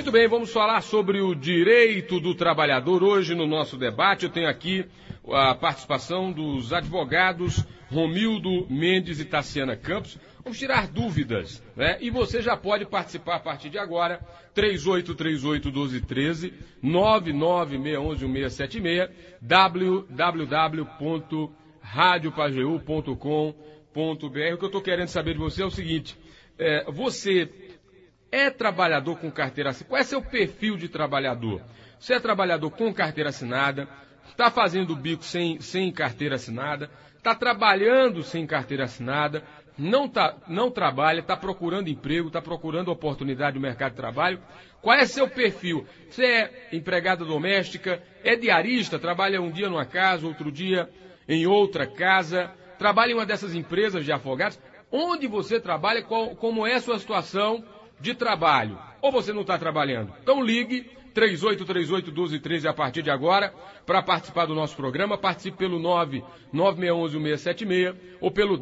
Muito bem, vamos falar sobre o direito do trabalhador. Hoje no nosso debate eu tenho aqui a participação dos advogados Romildo Mendes e Tassiana Campos. Vamos tirar dúvidas, né? E você já pode participar a partir de agora, 3838-1213, 99611-1676, www.radiopageu.com.br. O que eu estou querendo saber de você é o seguinte, você é trabalhador com carteira assinada? Qual é seu perfil de trabalhador? Você é trabalhador com carteira assinada, está fazendo bico sem carteira assinada, está trabalhando sem carteira assinada, não trabalha, está procurando emprego, está procurando oportunidade no mercado de trabalho. Qual é seu perfil? Você é empregada doméstica, é diarista, trabalha um dia numa casa, outro dia em outra casa, trabalha em uma dessas empresas de afogados. Onde você trabalha, como é a sua situação de trabalho? Ou você não está trabalhando? Então ligue 3838-1213 a partir de agora para participar do nosso programa. Participe pelo 99611-1676 ou pelo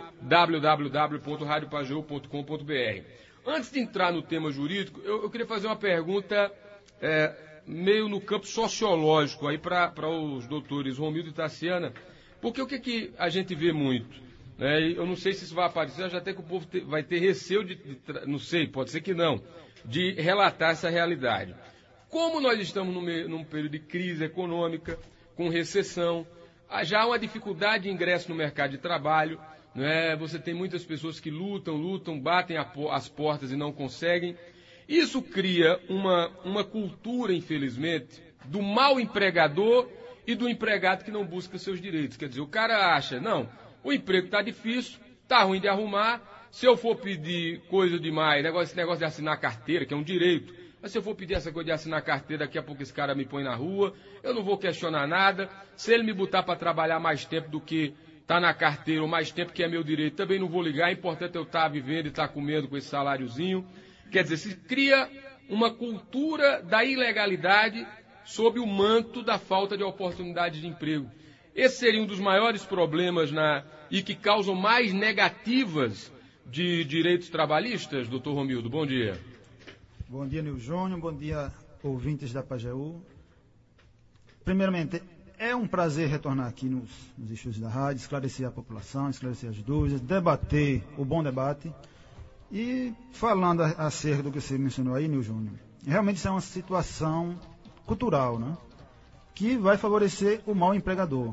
www.radiopageu.com.br. Antes de entrar no tema jurídico, eu queria fazer uma pergunta meio no campo sociológico aí para os doutores Romildo e Tassiana, porque o que a gente vê muito? Eu não sei se isso vai aparecer, já até que o povo vai ter receio não sei, pode ser que não, de relatar essa realidade. Como nós estamos num período de crise econômica, com recessão, já há uma dificuldade de ingresso no mercado de trabalho, você tem muitas pessoas que lutam, batem as portas e não conseguem. Isso cria uma cultura, infelizmente, do mau empregador e do empregado que não busca seus direitos. Quer dizer, o cara acha, não, o emprego está difícil, está ruim de arrumar, se eu for pedir coisa demais, esse negócio de assinar carteira, que é um direito, mas se eu for pedir essa coisa de assinar carteira, daqui a pouco esse cara me põe na rua, eu não vou questionar nada. Se ele me botar para trabalhar mais tempo do que está na carteira, ou mais tempo que é meu direito, também não vou ligar. É importante eu estar vivendo e estar comendo com esse saláriozinho. Quer dizer, se cria uma cultura da ilegalidade sob o manto da falta de oportunidade de emprego. Esse seria um dos maiores problemas e que causam mais negativas de direitos trabalhistas, doutor Romildo. Bom dia. Bom dia, Nil Júnior. Bom dia, ouvintes da Pajeú. Primeiramente, é um prazer retornar aqui nos estúdios da rádio, esclarecer a população, esclarecer as dúvidas, debater o bom debate. E falando acerca do que você mencionou aí, Nil Júnior, realmente isso é uma situação cultural, né? Que vai favorecer o mau empregador.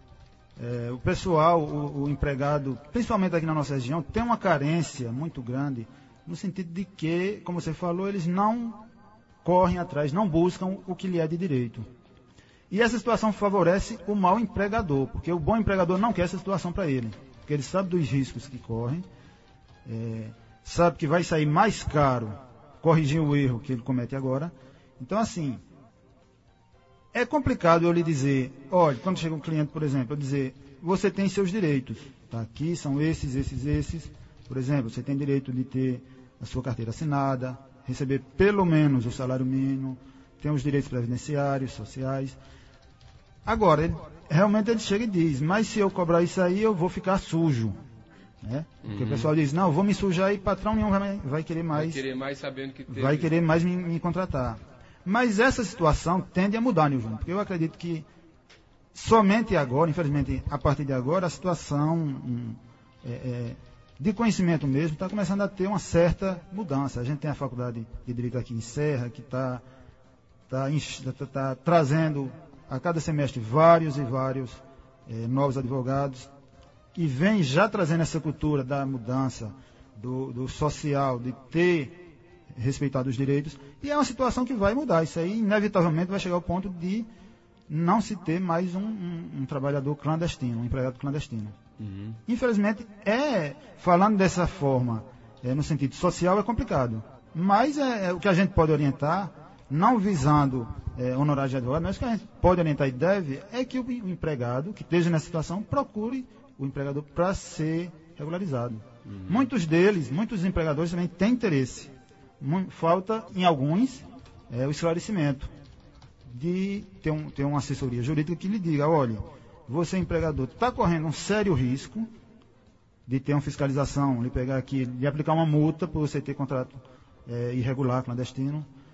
O pessoal, o empregado, principalmente aqui na nossa região, tem uma carência muito grande, no sentido de que, como você falou, eles não correm atrás, não buscam o que lhe é de direito. E essa situação favorece o mau empregador, porque o bom empregador não quer essa situação para ele, porque ele sabe dos riscos que correm, sabe que vai sair mais caro corrigir o erro que ele comete agora. Então, assim, é complicado eu lhe dizer, olha, quando chega um cliente, por exemplo, eu dizer, você tem seus direitos, tá? Aqui são esses. Por exemplo, você tem direito de ter a sua carteira assinada, receber pelo menos o salário mínimo, tem os direitos previdenciários, sociais. Agora, realmente ele chega e diz, mas se eu cobrar isso aí, eu vou ficar sujo. Né? Porque o pessoal diz, não, eu vou me sujar e patrão nenhum vai querer mais. Vai querer mais sabendo que tem. Vai querer mais me contratar. Mas essa situação tende a mudar, Nil Júnior, porque eu acredito que somente agora, infelizmente, a partir de agora, a situação de conhecimento mesmo está começando a ter uma certa mudança. A gente tem a Faculdade de Direito aqui em Serra, que está trazendo a cada semestre vários novos advogados, que vem já trazendo essa cultura da mudança, do social, de ter respeitado os direitos, e é uma situação que vai mudar. Isso aí, inevitavelmente, vai chegar ao ponto de não se ter mais um trabalhador clandestino, um empregado clandestino. Uhum. Infelizmente, falando dessa forma, no sentido social, é complicado. Mas o que a gente pode orientar, não visando honorários de advogado, mas o que a gente pode orientar e deve, é que o empregado, que esteja nessa situação, procure o empregador para ser regularizado. Uhum. Muitos empregadores também têm interesse. Falta, em alguns, o esclarecimento de ter uma assessoria jurídica que lhe diga, olha, você empregador está correndo um sério risco de ter uma fiscalização, lhe pegar aqui, lhe aplicar uma multa por você ter contrato irregular, clandestino.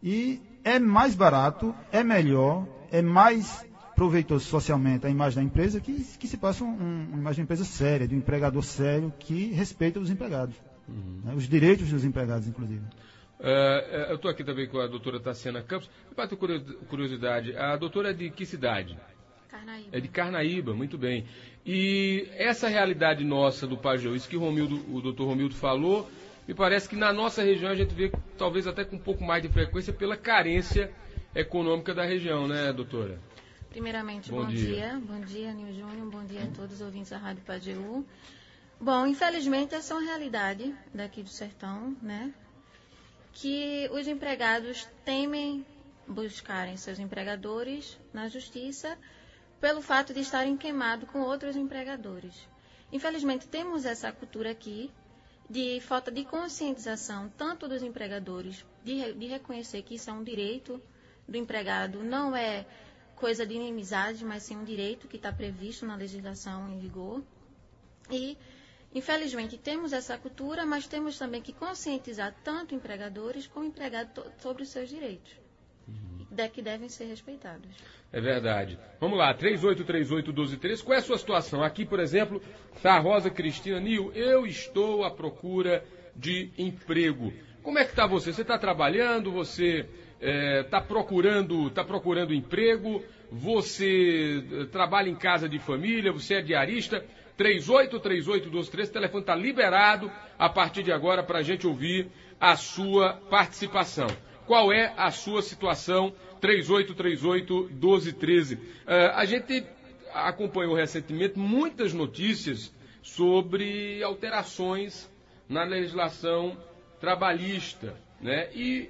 E é mais barato, é melhor, é mais proveitoso socialmente a imagem da empresa que se passa uma imagem de empresa séria, de um empregador sério que respeita os empregados, né, os direitos dos empregados, inclusive. Eu estou aqui também com a doutora Tassiana Campos. Para ter curiosidade, a doutora é de que cidade? Carnaíba. É de Carnaíba, muito bem. E essa realidade nossa do Pajeú, isso que o doutor Romildo falou, me parece que na nossa região a gente vê talvez até com um pouco mais de frequência pela carência econômica da região, né, doutora? Primeiramente, bom dia. Bom dia, Nil Júnior. Bom dia a todos os ouvintes da Rádio Pajeú. Bom, infelizmente, essa é uma realidade daqui do sertão, né? Que os empregados temem buscarem seus empregadores na justiça pelo fato de estarem queimados com outros empregadores. Infelizmente, temos essa cultura aqui de falta de conscientização, tanto dos empregadores, de reconhecer que isso é um direito do empregado, não é coisa de inimizade, mas sim um direito que está previsto na legislação em vigor. E, infelizmente, temos essa cultura, mas temos também que conscientizar tanto empregadores como empregados sobre os seus direitos, que devem ser respeitados. É verdade. Vamos lá, 3838-1213. Qual é a sua situação? Aqui, por exemplo, está a Rosa Cristina. Nil, eu estou à procura de emprego. Como é que está você? Você está trabalhando? Você está procurando emprego? Você trabalha em casa de família? Você é diarista? 3838-1213. O telefone está liberado a partir de agora para a gente ouvir a sua participação. Qual é a sua situação? 3838-1213. A gente acompanhou recentemente muitas notícias sobre alterações na legislação trabalhista, né? E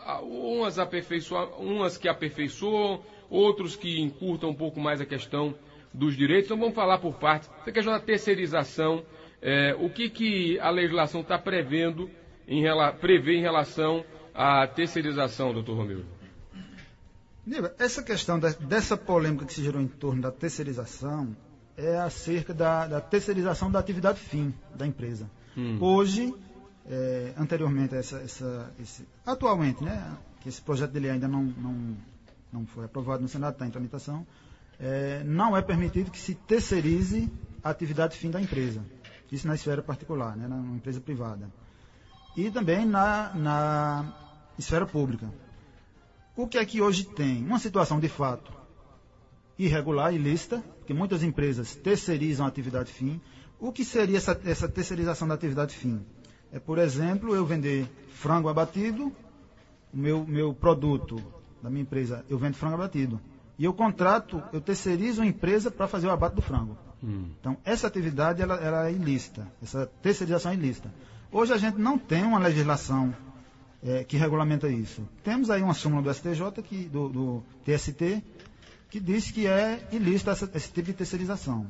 umas que aperfeiçoam, outros que encurtam um pouco mais a questão dos direitos. Então vamos falar por partes. Essa questão da terceirização, o que a legislação está prevê em relação à terceirização, doutor Romildo? Essa questão dessa polêmica que se gerou em torno da terceirização é acerca da terceirização da atividade fim da empresa. Hoje, anteriormente, atualmente, né, que esse projeto de lei ainda não foi aprovado no Senado, está em tramitação, não é permitido que se terceirize a atividade fim da empresa. Isso na esfera particular, né, na empresa privada. E também na esfera pública. O que é que hoje tem? Uma situação de fato irregular, ilícita, porque muitas empresas terceirizam a atividade fim. O que seria essa terceirização da atividade fim? É, por exemplo, eu vender frango abatido, o meu produto da minha empresa, eu vendo frango abatido. E eu terceirizo a empresa para fazer o abate do frango. Então, essa atividade ela é ilícita, essa terceirização é ilícita. Hoje a gente não tem uma legislação que regulamenta isso. Temos aí uma súmula do STJ, do TST, que diz que é ilícito esse tipo de terceirização.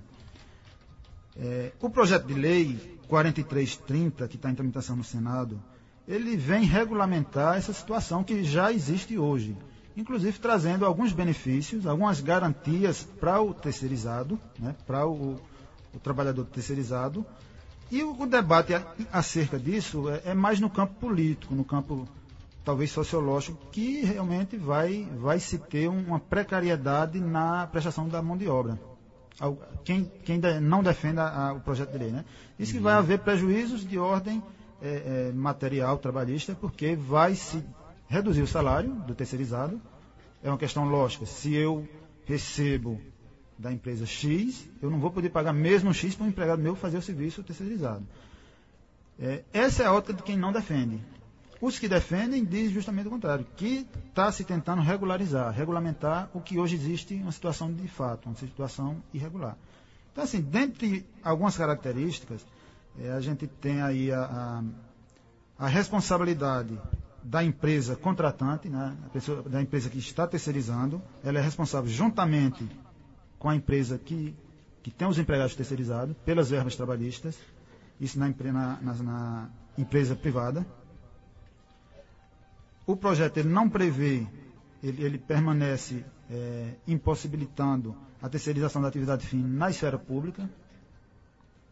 O projeto de lei 4330, que está em tramitação no Senado, ele vem regulamentar essa situação que já existe hoje, inclusive trazendo alguns benefícios, algumas garantias para o terceirizado, né, para o trabalhador terceirizado. E o debate acerca disso é mais no campo político, no campo talvez sociológico, que realmente vai se ter uma precariedade na prestação da mão de obra. Quem não defende o projeto de lei, né? Diz que vai haver prejuízos de ordem material trabalhista, porque vai se reduzir o salário do terceirizado. É uma questão lógica. Se eu recebo da empresa X, eu não vou poder pagar mesmo X para um empregado meu fazer o serviço terceirizado. Essa é a ótica de quem não defende. Os que defendem dizem justamente o contrário, que está se tentando regulamentar o que hoje existe, uma situação de fato, uma situação irregular. Então, assim, dentre algumas características, a gente tem aí a responsabilidade da empresa contratante, né, da empresa que está terceirizando. Ela é responsável juntamente com a empresa que tem os empregados terceirizados, pelas verbas trabalhistas, isso na empresa privada. O projeto ele não prevê, ele permanece impossibilitando a terceirização da atividade fim na esfera pública.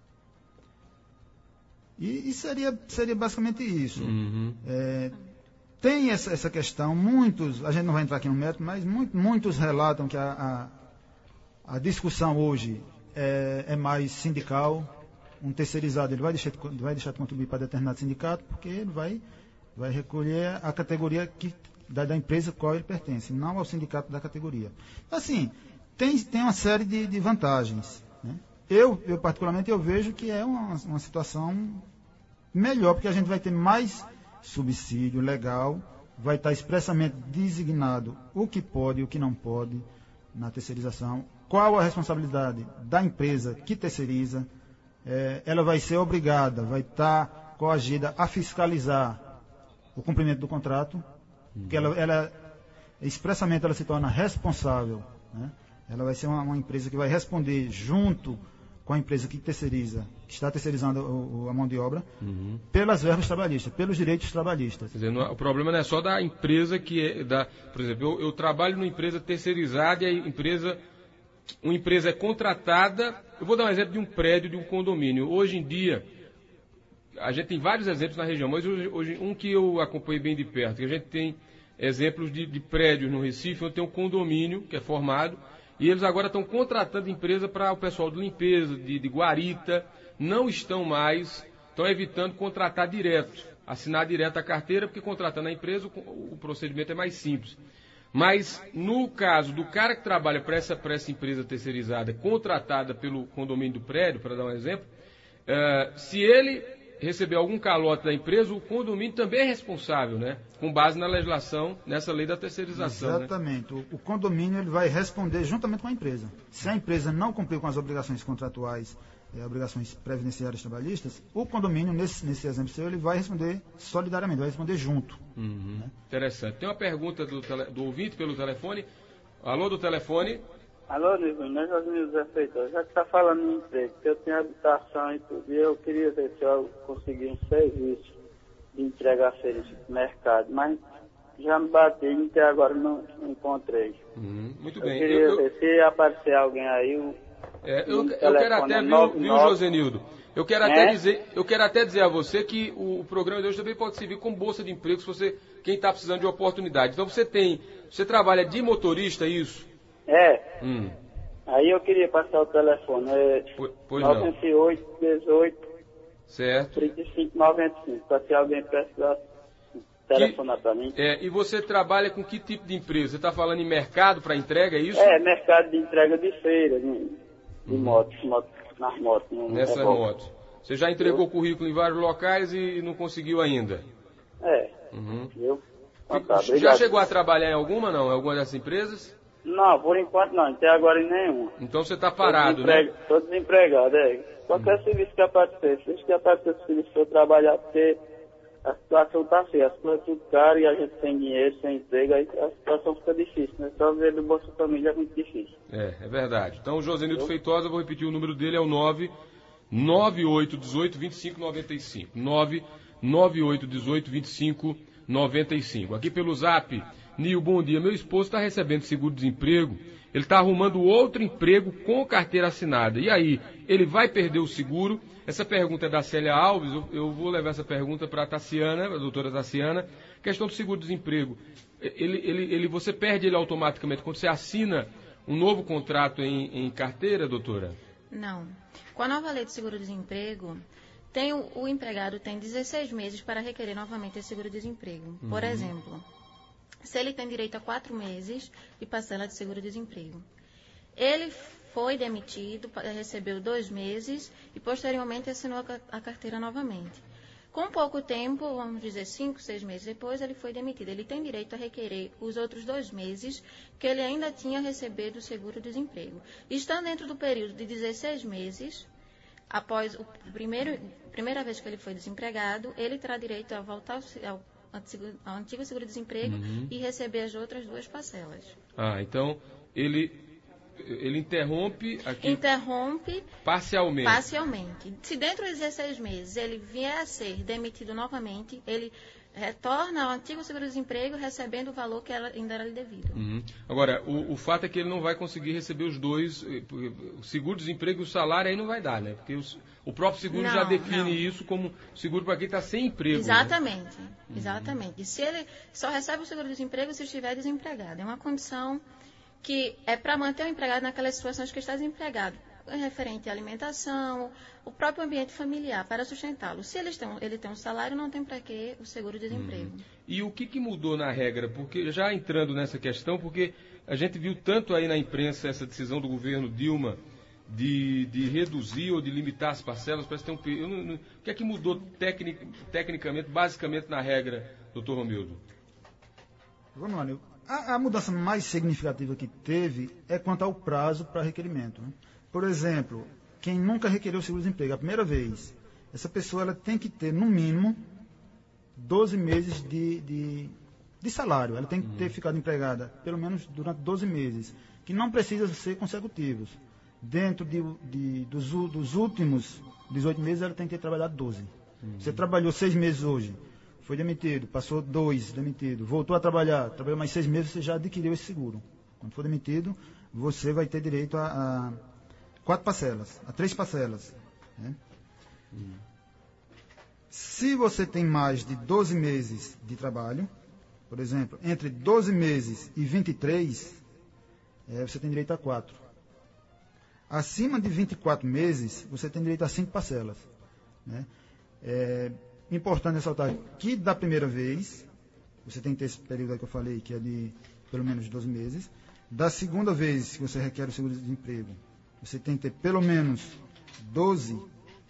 E seria basicamente isso. tem essa questão, a gente não vai entrar aqui no mérito, mas muitos relatam que a discussão hoje é mais sindical. Um terceirizado ele vai deixar de contribuir para determinado sindicato porque ele vai recolher a categoria da empresa a qual ele pertence, não ao sindicato da categoria. Assim, tem uma série de vantagens, né? Eu particularmente vejo que é uma situação melhor, porque a gente vai ter mais subsídio legal, vai estar expressamente designado o que pode e o que não pode na terceirização, qual a responsabilidade da empresa que terceiriza. Ela vai ser obrigada, vai estar coagida a fiscalizar o cumprimento do contrato, porque ela expressamente ela se torna responsável, né? Ela vai ser uma empresa que vai responder junto com a empresa que terceiriza, que está terceirizando a mão de obra, pelas verbas trabalhistas, pelos direitos trabalhistas. Quer dizer, o problema não é só da empresa por exemplo, eu trabalho numa empresa terceirizada e uma empresa é contratada. Eu vou dar um exemplo de um prédio, de um condomínio. Hoje em dia, a gente tem vários exemplos na região, mas hoje um que eu acompanhei bem de perto, que a gente tem exemplos de prédios no Recife, onde tem um condomínio que é formado, e eles agora estão contratando empresa para o pessoal de limpeza, de guarita, não estão evitando contratar direto, assinar direto a carteira, porque contratando a empresa o procedimento é mais simples. Mas, no caso do cara que trabalha para essa empresa terceirizada, contratada pelo condomínio do prédio, para dar um exemplo, se ele receber algum calote da empresa, o condomínio também é responsável, né? Com base na legislação, nessa lei da terceirização. Exatamente. Né? O condomínio ele vai responder juntamente com a empresa. Se a empresa não cumprir com as obrigações contratuais, obrigações previdenciárias trabalhistas, o condomínio, nesse exemplo seu, ele vai responder solidariamente, vai responder junto. Né? Interessante. Tem uma pergunta do ouvinte pelo telefone. Alô, do telefone? Alô, Nilson, José Freitas. Já que está falando em emprego, que eu tenho habitação e tudo, e eu queria ver se eu consegui um serviço de entregar serviço no mercado, mas já me bati e até agora não encontrei. Muito bem. Eu queria ver se aparecer alguém aí. Eu quero até, viu, Josenildo? Eu quero até dizer a você que o programa de hoje também pode servir como bolsa de emprego, quem está precisando de oportunidade. Então você trabalha de motorista, isso? Aí eu queria passar o telefone, 98 18 certo. 35 95, para se alguém precisar telefonar para mim. E você trabalha com que tipo de empresa? Você está falando em mercado para entrega, é isso? Mercado de entrega de feira, de motos, nas motos. Nessas motos. Você já entregou o currículo em vários locais e não conseguiu ainda? Viu? Já chegou a trabalhar em alguma, não? Em alguma dessas empresas? Não, por enquanto não, até agora em nenhuma. Então você está parado, né? Estou desempregado, Qualquer serviço que aparecer, serviço que eu trabalhar, porque a situação está feia, as coisas tudo caro e a gente sem dinheiro, sem emprego, aí a situação fica difícil, né? Só ver do Bolsa Família é muito difícil. É verdade. Então o Josenildo Feitosa, eu vou repetir o número dele, é o 998182595. 998182595. Aqui pelo Zap, Nil, bom dia. Meu esposo está recebendo seguro-desemprego, ele está arrumando outro emprego com carteira assinada. E aí, ele vai perder o seguro? Essa pergunta é da Célia Alves, eu vou levar essa pergunta para a Tassiana, a doutora Tassiana. Questão do seguro-desemprego. Você perde ele automaticamente quando você assina um novo contrato em carteira, doutora? Não. Com a nova lei de seguro-desemprego, o empregado tem 16 meses para requerer novamente esse seguro-desemprego. Por exemplo, se ele tem direito a 4 meses de parcela de seguro-desemprego. Ele foi demitido, recebeu 2 meses e posteriormente assinou a carteira novamente. Com pouco tempo, vamos dizer 5, 6 meses depois, ele foi demitido. Ele tem direito a requerer os outros 2 meses que ele ainda tinha recebido o seguro-desemprego. Estando dentro do período de 16 meses, após a primeira vez que ele foi desempregado, ele terá direito a voltar ao antigo seguro-desemprego e receber as outras 2 parcelas. Então ele interrompe aqui. Interrompe parcialmente. Se dentro dos 16 meses ele vier a ser demitido novamente, ele retorna ao antigo seguro-desemprego recebendo o valor que ainda era devido. Agora, o fato é que ele não vai conseguir receber os dois, o seguro-desemprego e o salário aí não vai dar, né? Porque o próprio seguro já define isso como seguro para quem está sem emprego. Exatamente, né? Exatamente. E se ele só recebe o seguro-desemprego se estiver desempregado. É uma condição que é para manter o empregado naquelas situações que está desempregado, referente à alimentação, o próprio ambiente familiar, para sustentá-lo. Se ele tem um salário, não tem para que o seguro-desemprego. E o que mudou na regra? Porque já entrando nessa questão, porque a gente viu tanto aí na imprensa essa decisão do governo Dilma de reduzir ou de limitar as parcelas, parece que tem o que é que mudou tecnicamente, basicamente na regra, doutor Romildo? Vamos lá, Nil. A mudança mais significativa que teve é quanto ao prazo para requerimento, né? Por exemplo, quem nunca requereu seguro-desemprego, a primeira vez, essa pessoa ela tem que ter, no mínimo, 12 meses de salário. Ela tem que ter ficado empregada, pelo menos durante 12 meses, que não precisa ser consecutivos. Dentro dos últimos 18 meses, ela tem que ter trabalhado 12. Você trabalhou 6 meses hoje, foi demitido, passou 2, demitido, voltou a trabalhar, trabalhou mais 6 meses, você já adquiriu esse seguro. Quando for demitido, você vai ter direito a 4 parcelas, a 3 parcelas. Né? Se você tem mais de 12 meses de trabalho, por exemplo, entre 12 meses e 23, você tem direito a 4. Acima de 24 meses, você tem direito a 5 parcelas. Né? Importante ressaltar que da primeira vez, você tem que ter esse período aí que eu falei, que é de pelo menos 12 meses. Da segunda vez que você requer o seguro-desemprego, você tem que ter pelo menos 12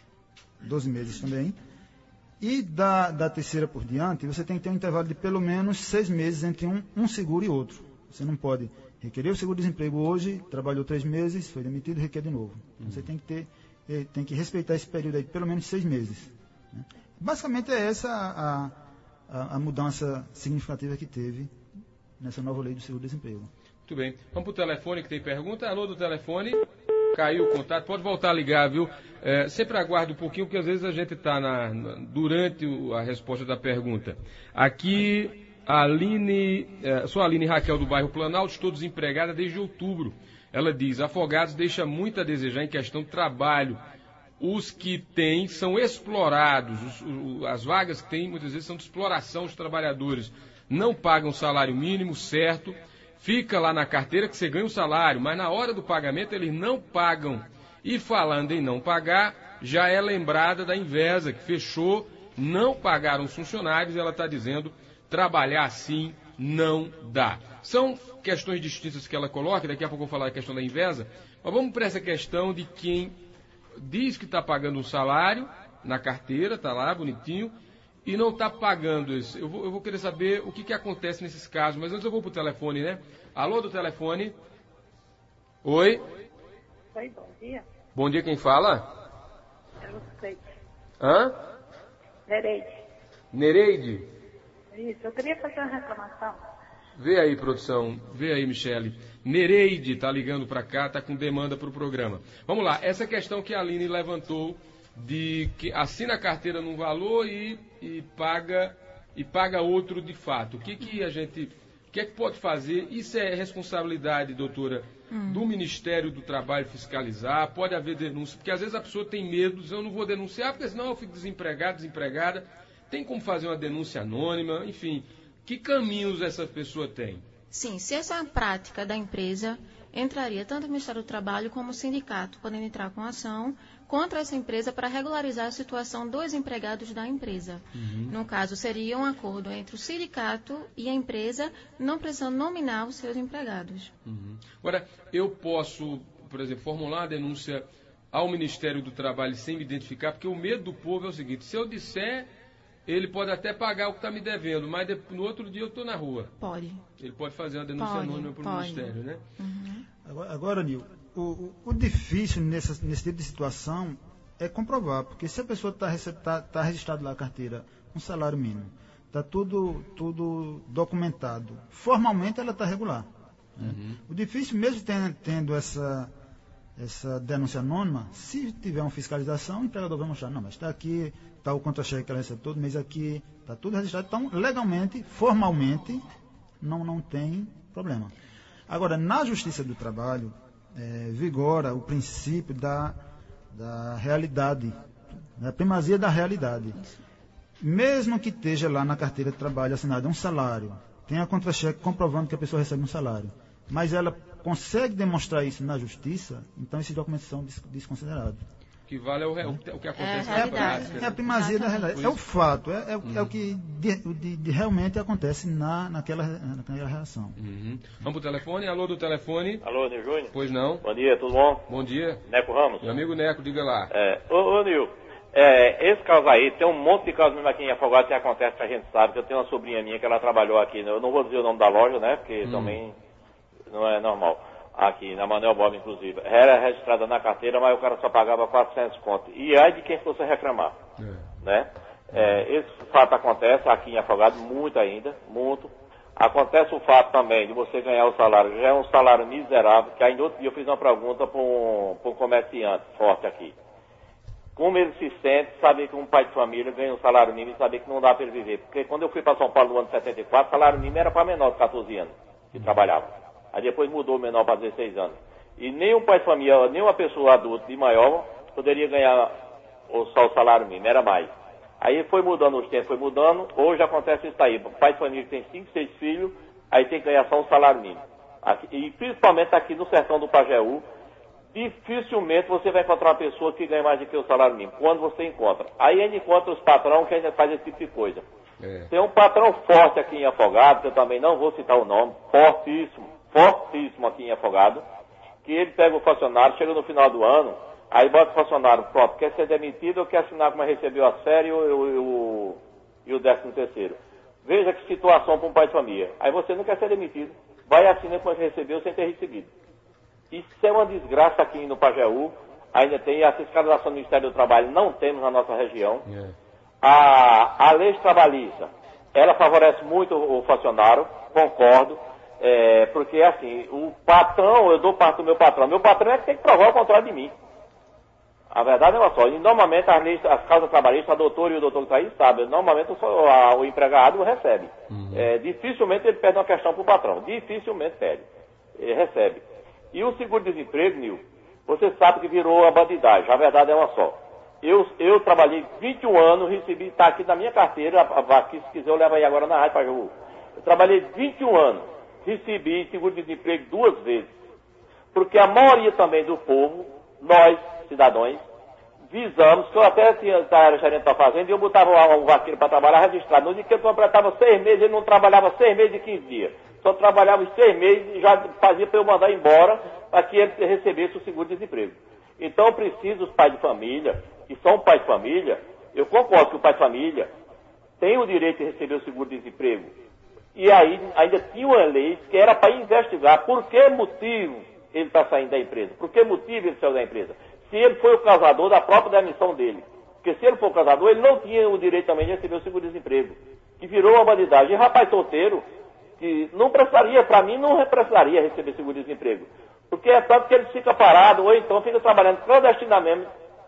meses também. E da terceira por diante, você tem que ter um intervalo de pelo menos 6 meses entre um seguro e outro. Você não pode requerer o seguro-desemprego hoje, trabalhou 3 meses, foi demitido, requer de novo. Então, você tem que respeitar esse período aí de pelo menos 6 meses. Né? Basicamente é essa a mudança significativa que teve nessa nova lei do seguro-desemprego. Muito bem. Vamos para o telefone que tem pergunta. Alô do telefone. Caiu o contato. Pode voltar a ligar, viu? Sempre aguarde um pouquinho, porque às vezes a gente está durante a resposta da pergunta. Aqui, sou a Aline Raquel do bairro Planalto, estou desempregada desde outubro. Ela diz, Afogados deixa muito a desejar em questão de trabalho. Os que têm são explorados. As vagas que tem, muitas vezes, são de exploração dos trabalhadores. Não pagam salário mínimo, certo? Fica lá na carteira que você ganha o salário, mas na hora do pagamento eles não pagam. E falando em não pagar, já é lembrada da Inveja, que fechou, não pagaram os funcionários, e ela está dizendo, trabalhar assim não dá. São questões distintas que ela coloca, daqui a pouco eu vou falar da questão da Inveja, mas vamos para essa questão de quem diz que está pagando um salário na carteira, está lá, bonitinho, e não está pagando isso. Eu vou querer saber o que acontece nesses casos, mas antes eu vou para o telefone, né? Alô do telefone? Oi? Oi, bom dia. Bom dia, quem fala? Nereide. Hã? Nereide. Nereide? Isso, eu queria fazer uma reclamação. Vê aí, produção. Vê aí, Michele. Nereide está ligando para cá, está com demanda para o programa. Vamos lá, essa questão que a Aline levantou de que assina a carteira num valor e paga outro de fato. O que é que pode fazer? Isso é responsabilidade, doutora, do Ministério do Trabalho fiscalizar? Pode haver denúncia? Porque às vezes a pessoa tem medo, diz, eu não vou denunciar, porque senão eu fico desempregada. Tem como fazer uma denúncia anônima? Enfim, que caminhos essa pessoa tem? Sim, se essa é a prática da empresa, entraria tanto o Ministério do Trabalho como o sindicato, podendo entrar com ação contra essa empresa para regularizar a situação dos empregados da empresa. No caso, seria um acordo entre o sindicato e a empresa, não precisando nominar os seus empregados. Agora, eu posso, por exemplo, formular a denúncia ao Ministério do Trabalho sem me identificar, porque o medo do povo é o seguinte, se eu disser, ele pode até pagar o que está me devendo, mas no outro dia eu estou na rua. Pode. Ele pode fazer uma denúncia anônima para o Ministério, né? Agora, Nil, o difícil nesse tipo de situação é comprovar, porque se a pessoa está registrado lá a carteira, um salário mínimo, está tudo documentado, formalmente ela está regular. Né? O difícil, mesmo tendo essa denúncia anônima, se tiver uma fiscalização, o empregador vai mostrar, não, mas está aqui, está o contra-cheque que ela recebe todo mês aqui, está tudo registrado. Então, legalmente, formalmente, não tem problema. Agora, na Justiça do Trabalho, vigora o princípio da realidade, da primazia da realidade. Mesmo que esteja lá na carteira de trabalho assinado um salário, tenha contra-cheque comprovando que a pessoa recebe um salário, mas ela consegue demonstrar isso na Justiça, então esses documentos são desconsiderados. O que vale é o que acontece na prática. É a primazia da realidade. É o fato, é o que realmente acontece naquela reação. Uhum. Vamos pro telefone? Alô do telefone? Alô, Nil Júnior? Pois não? Bom dia, tudo bom? Bom dia. Neco Ramos? Meu amigo Neco, diga lá. Ô Nil, esse caso aí, tem um monte de casos mesmo aqui em Afogados que acontece que a gente sabe, que eu tenho uma sobrinha minha que ela trabalhou aqui, eu não vou dizer o nome da loja, né, porque também não é normal. Aqui, na Manuel Bob, inclusive. Era registrada na carteira, mas o cara só pagava 400 conto. E aí de quem fosse reclamar, né? Esse fato acontece aqui em Afogados, muito ainda, muito. Acontece o fato também de você ganhar o salário, já é um salário miserável, que ainda outro dia eu fiz uma pergunta para um comerciante forte aqui. Como ele se sente, saber que um pai de família ganha um salário mínimo e saber que não dá para ele viver. Porque quando eu fui para São Paulo no ano de 74, o salário mínimo era para menor de 14 anos que trabalhava. Aí depois mudou o menor para 16 anos. E nem um pai de família, nem uma pessoa adulta de maior poderia ganhar só o salário mínimo, era mais. Aí foi mudando os tempos, foi mudando, hoje acontece isso aí. O pai de família que tem 5, 6 filhos, aí tem que ganhar só um salário mínimo. Aqui, e principalmente aqui no sertão do Pajeú, dificilmente você vai encontrar uma pessoa que ganha mais do que o salário mínimo. Quando você encontra. Aí ainda encontra os patrões que ainda fazem esse tipo de coisa. Tem um patrão forte aqui em Afogados, que eu também não vou citar o nome, fortíssimo aqui em Afogados, que ele pega o funcionário, chega no final do ano, aí bota o funcionário, pronto, quer ser demitido ou quer assinar como recebeu a série e o 13º. Veja que situação para um pai de família. Aí você não quer ser demitido, vai assinar como recebeu sem ter recebido. Isso é uma desgraça aqui no Pajeú, ainda tem a fiscalização do Ministério do Trabalho, não temos na nossa região. A lei trabalhista, ela favorece muito o funcionário, concordo, porque assim, o patrão, eu dou parte do meu patrão é que tem que provar o contrário de mim. A verdade é uma só, e normalmente as causas trabalhistas, a doutora e o doutor que está aí sabem, normalmente o empregado recebe. Dificilmente ele pede uma questão para o patrão, dificilmente pede, recebe. E o seguro-desemprego, Nil, você sabe que virou uma bandidagem, a verdade é uma só. Eu trabalhei 21 anos, recebi, está aqui na minha carteira, aqui se quiser eu levo aí agora na rádio Pajeú. Eu trabalhei 21 anos, recebi seguro-desemprego 2 vezes. Porque a maioria também do povo, nós, cidadãos, visamos, que eu até era gerente da fazenda, e eu botava um vaqueiro para trabalhar registrado. No dia que ele completava 6 meses, ele não trabalhava 6 meses e 15 dias. Só trabalhava os 6 meses e já fazia para eu mandar embora para que ele recebesse o seguro-desemprego. Então eu preciso os pais de família, que são pais de família, eu concordo que o pai de família tem o direito de receber o seguro-desemprego. E aí ainda tinha uma lei que era para investigar por que motivo ele está saindo da empresa, por que motivo ele saiu da empresa. Se ele foi o causador da própria demissão dele. Porque se ele for o causador, ele não tinha o direito também de receber o seguro-desemprego. Que virou uma bandidagem. E rapaz solteiro, que não precisaria, para mim, não precisaria receber seguro-desemprego. Porque é tanto que ele fica parado, ou então fica trabalhando clandestinamente,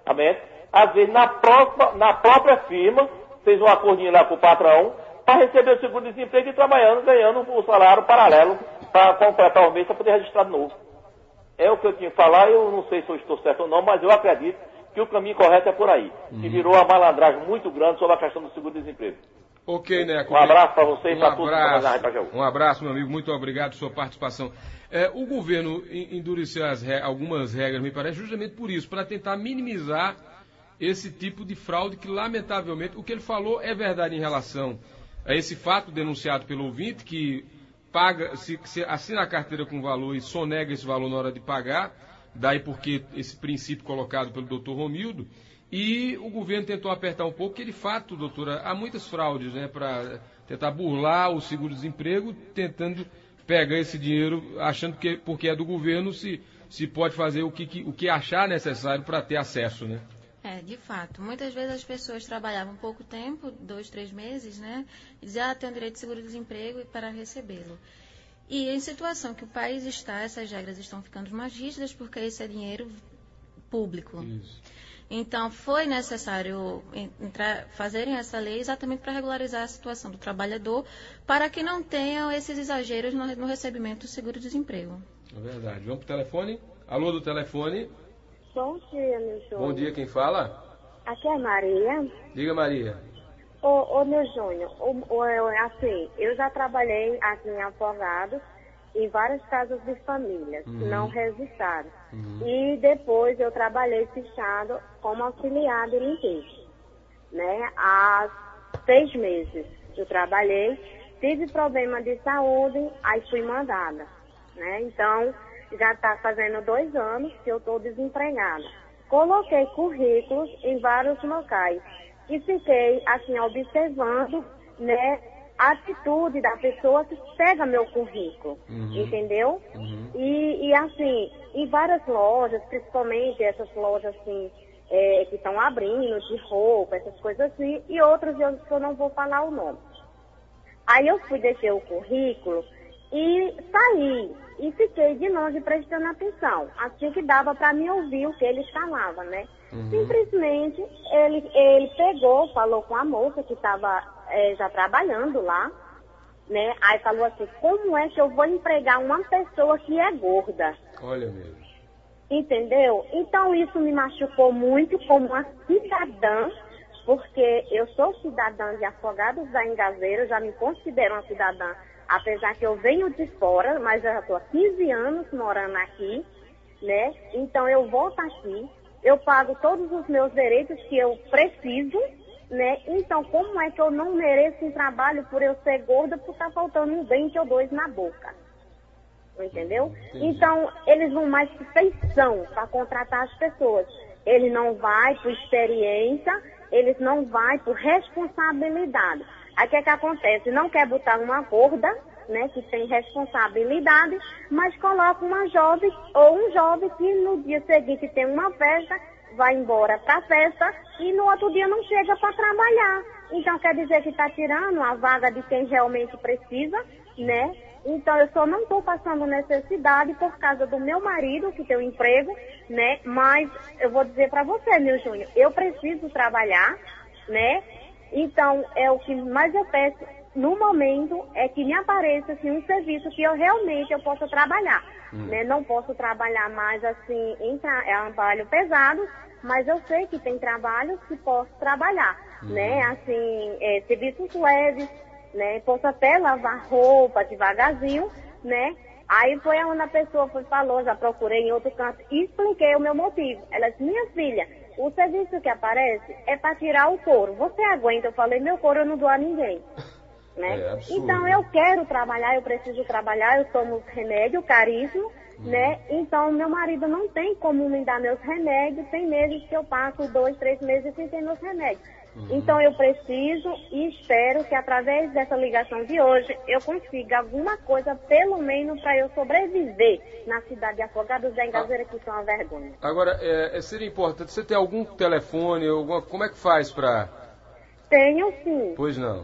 às vezes na própria firma, fez um acordinho lá com o patrão, para receber o seguro-desemprego e trabalhando, ganhando o salário paralelo para completar o mês para poder registrar de novo. É o que eu tinha que falar, eu não sei se eu estou certo ou não, mas eu acredito que o caminho correto é por aí. Que virou uma malandragem muito grande sobre a questão do seguro-desemprego. Ok, Neco. Um abraço para você e para todos. Um abraço, meu amigo. Muito obrigado pela sua participação. O governo endureceu algumas regras, me parece, justamente por isso, para tentar minimizar esse tipo de fraude que, lamentavelmente, o que ele falou é verdade em relação a esse fato denunciado pelo ouvinte, que paga, se assina a carteira com valor e sonega esse valor na hora de pagar, daí porque esse princípio colocado pelo doutor Romildo, e o governo tentou apertar um pouco, que de fato, doutora, há muitas fraudes, né, para tentar burlar o seguro-desemprego, tentando pegar esse dinheiro, achando que porque é do governo se pode fazer o que achar necessário para ter acesso, né? De fato. Muitas vezes as pessoas trabalhavam pouco tempo, 2, 3 meses, né? E diziam, tem o direito de seguro-desemprego para recebê-lo. E em situação que o país está, essas regras estão ficando mais rígidas porque esse é dinheiro público. Isso. Então, foi necessário fazerem essa lei exatamente para regularizar a situação do trabalhador, para que não tenham esses exageros no recebimento do seguro-desemprego. É verdade. Vamos para o telefone? Alô do telefone? Bom dia, meu Júnior. Bom dia, quem fala? Aqui é Maria. Diga, Maria. Ô meu Júnior, assim, eu já trabalhei aqui em Afogados, em várias casas de família, não registradas. E depois eu trabalhei fechado como auxiliar de limpeza, né? Há 6 meses eu trabalhei, tive problema de saúde, aí fui mandada, né? Então, já está fazendo 2 anos que eu estou desempregada. Coloquei currículos em vários locais e fiquei, assim, observando, né, a atitude da pessoa que pega meu currículo, entendeu? E, assim, em várias lojas, principalmente essas lojas, assim, que estão abrindo, de roupa, essas coisas assim, e outras eu não vou falar o nome. Aí eu fui deixar o currículo e saí, e fiquei de longe prestando atenção, assim que dava para me ouvir o que ele falava, né? Simplesmente, ele pegou, falou com a moça que estava já trabalhando lá, né? Aí falou assim, como é que eu vou empregar uma pessoa que é gorda? Olha mesmo. Entendeu? Então isso me machucou muito como uma cidadã, porque eu sou cidadã de Afogados da Engazeira, já me considero uma cidadã, apesar que eu venho de fora, mas já estou há 15 anos morando aqui, né? Então eu volto aqui, eu pago todos os meus direitos que eu preciso, né? Então como é que eu não mereço um trabalho por eu ser gorda, por estar faltando um dente ou 2 na boca? Entendeu? Então eles vão mais por feição para contratar as pessoas. Ele não vai por experiência, eles não vai por responsabilidade. Aí o que acontece? Não quer botar uma gorda, né, que tem responsabilidade, mas coloca uma jovem ou um jovem que no dia seguinte tem uma festa, vai embora para a festa e no outro dia não chega para trabalhar. Então quer dizer que está tirando a vaga de quem realmente precisa, né? Então eu só não estou passando necessidade por causa do meu marido, que tem um emprego, né? Mas eu vou dizer para você, meu Júnior, eu preciso trabalhar, né? Então é o que mais eu peço no momento é que me apareça assim, um serviço que eu realmente possa trabalhar. Né? Não posso trabalhar mais assim em trabalho pesado, mas eu sei que tem trabalhos que posso trabalhar, né? Assim, serviços leves, né? Posso até lavar roupa devagarzinho, né? Aí foi onde a pessoa falou, já procurei em outro canto e expliquei o meu motivo. Ela disse, minha filha, o serviço que aparece é para tirar o couro. Você aguenta? Eu falei, meu couro eu não dou a ninguém. Né? Então eu quero trabalhar, eu preciso trabalhar, eu tomo remédio caríssimo, né? Então meu marido não tem como me dar meus remédios, tem meses que eu passo 2, 3 meses sem ter meus remédios. Então eu preciso e espero que através dessa ligação de hoje eu consiga alguma coisa, pelo menos para eu sobreviver na cidade de Afogados da Engazeira, que são uma vergonha. Agora, seria importante, você tem algum telefone, como é que faz para... Tenho sim. Pois não.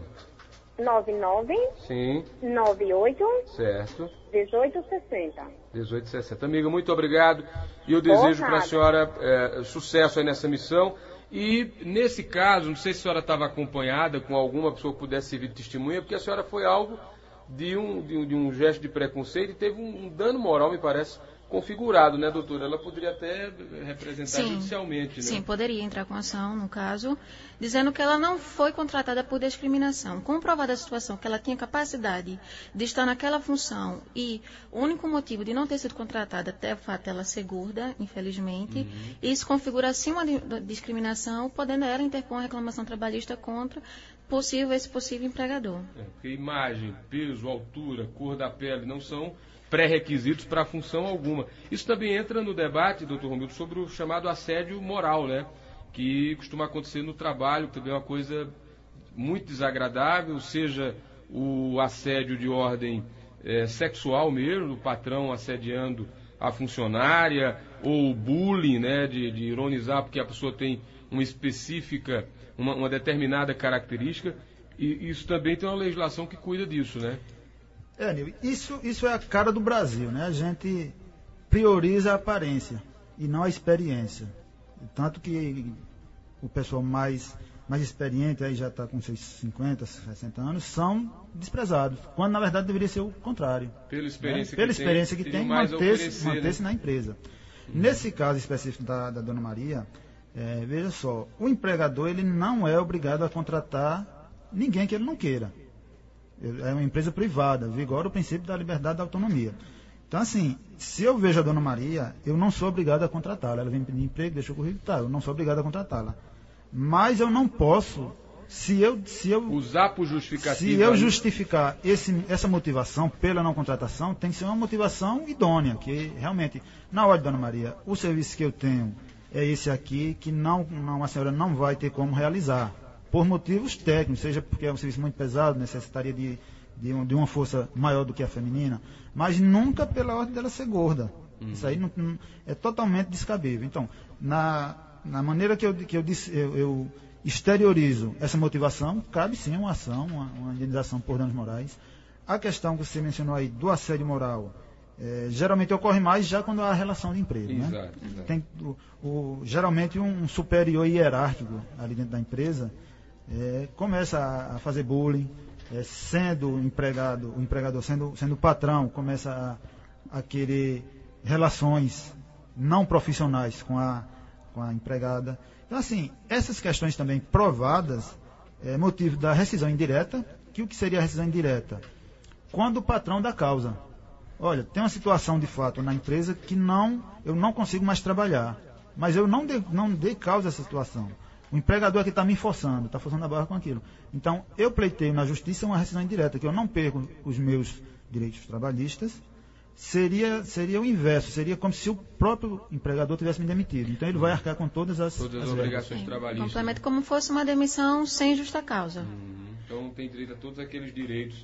99 Sim. 98 certo 1860. 1860. Amiga, muito obrigado. E eu desejo para a senhora sucesso aí nessa missão. E nesse caso, não sei se a senhora estava acompanhada com alguma pessoa que pudesse servir de testemunha, porque a senhora foi alvo de um gesto de preconceito e teve um dano moral, me parece, configurado, né, doutora? Ela poderia até representar judicialmente, né? Sim, poderia entrar com ação, no caso, dizendo que ela não foi contratada por discriminação. Comprovada a situação que ela tinha capacidade de estar naquela função e o único motivo de não ter sido contratada até o fato de ela ser gorda, infelizmente, isso configura sim uma discriminação, podendo ela interpor uma reclamação trabalhista contra esse possível empregador. Porque imagem, peso, altura, cor da pele não são pré-requisitos para função alguma. Isso também entra no debate, doutor Romildo, sobre o chamado assédio moral, né? Que costuma acontecer no trabalho, que também é uma coisa muito desagradável, seja o assédio de ordem sexual mesmo, o patrão assediando a funcionária, ou o bullying, né? De ironizar porque a pessoa tem uma específica, uma determinada característica, e isso também tem uma legislação que cuida disso, né? Nil, isso é a cara do Brasil, né? A gente prioriza a aparência e não a experiência. Tanto que o pessoal mais experiente, aí já está com seus 50, 60 anos, são desprezados, quando na verdade deveria ser o contrário. Pela experiência, Pela experiência que tem, manter-se na empresa. Nesse caso específico da Dona Maria, veja só, o empregador ele não é obrigado a contratar ninguém que ele não queira. É uma empresa privada, vigora o princípio da liberdade da autonomia. Então, assim, se eu vejo a Dona Maria, eu não sou obrigado a contratá-la. Ela vem pedir emprego, deixa o currículo, tá, eu não sou obrigado a contratá-la. Mas eu não posso, se eu usar por justificativa. Se eu justificar essa motivação pela não contratação, tem que ser uma motivação idônea, que realmente, na hora de Dona Maria, o serviço que eu tenho é esse aqui, que a senhora não vai ter como realizar, por motivos técnicos, seja porque é um serviço muito pesado, necessitaria de uma força maior do que a feminina, mas nunca pela ordem dela ser gorda. Isso aí é totalmente descabível. Então, na maneira que eu exteriorizo essa motivação, cabe sim uma ação, uma indenização por danos morais. A questão que você mencionou aí do assédio moral, geralmente ocorre mais já quando há relação de emprego. Exato, né? exato. Tem geralmente um superior hierárquico ali dentro da empresa começa a fazer bullying, sendo o empregador sendo patrão, começa a querer relações não profissionais com a empregada. Então, assim, essas questões também provadas motivo da rescisão indireta. Que o que seria a rescisão indireta? Quando o patrão dá causa. Olha, tem uma situação de fato na empresa que eu não consigo mais trabalhar, mas eu não dei causa a essa situação. O empregador aqui está me forçando, está forçando a barra com aquilo. Então, eu pleiteio na justiça uma rescisão indireta, que eu não perco os meus direitos trabalhistas. Seria o inverso, seria como se o próprio empregador tivesse me demitido. Então, ele vai arcar com todas as obrigações trabalhistas. Complemento como fosse uma demissão sem justa causa. Então, tem direito a todos aqueles direitos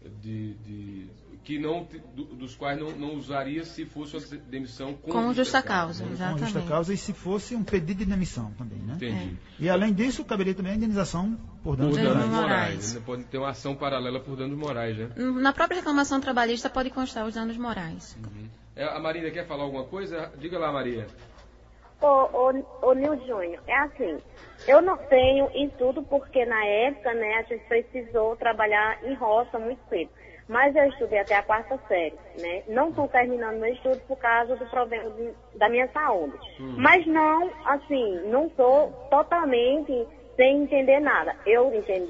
dos quais não usaria se fosse uma demissão com justa causa. Com justa causa, e se fosse um pedido de demissão também, né? Entendi. E além disso, caberia também a indenização por danos morais. Pode ter uma ação paralela por danos morais, né? Na própria reclamação trabalhista pode constar os danos morais. A Maria quer falar alguma coisa? Diga lá, Maria. Ô Nil Júnior, é assim, eu não tenho isso tudo porque na época, né, a gente precisou trabalhar em roça muito cedo. Mas eu estudei até a 4ª série, né? Não estou terminando meu estudo por causa do problema da minha saúde. Mas não, assim, não estou totalmente sem entender nada. Eu